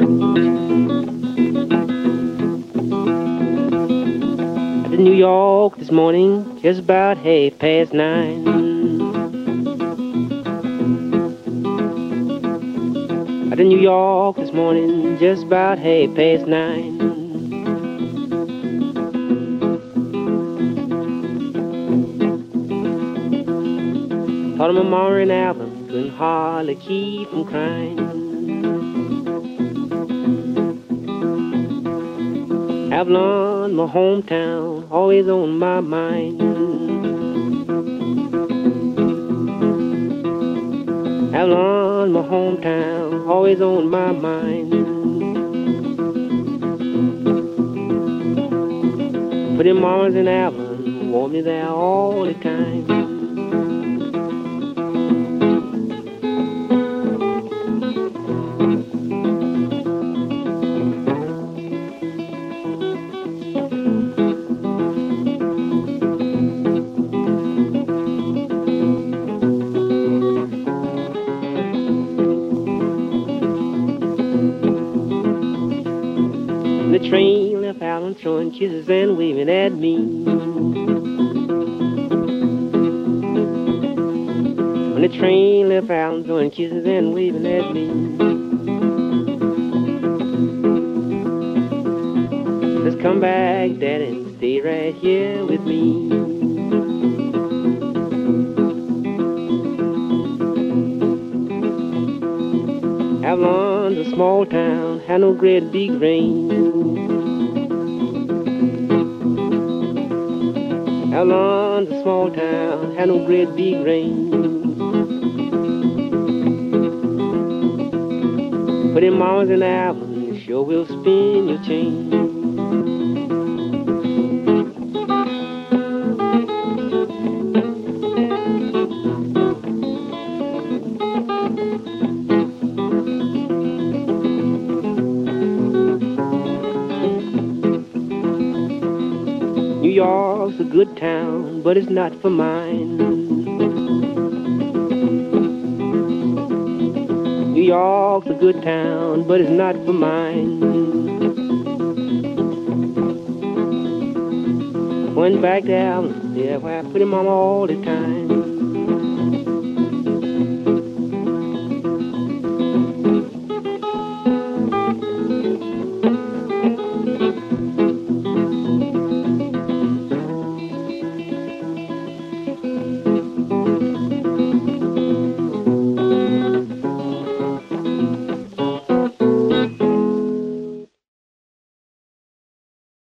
In New York this morning, just about 9:30. Out in New York this morning, just about 9:30. Thought of my mama and Alvin, couldn't hardly keep from crying. Avalon, my hometown, always on my mind. Avalon, my hometown, always on my mind. But them mamas in Avalon want me there all the time. The train left Allen throwing kisses and waving at me. When the train left Allen throwing kisses and waving at me. Let's come back, Daddy, and stay right here with me. Avalon's a small town, had no great big rain. Avalon's a small town, had no great big rain. But them mamas in Avalon sure will spin your chain. New York's a good town, but it's not for mine. New York's a good town, but it's not for mine. Went back to Avalon, there where I put him on all the time.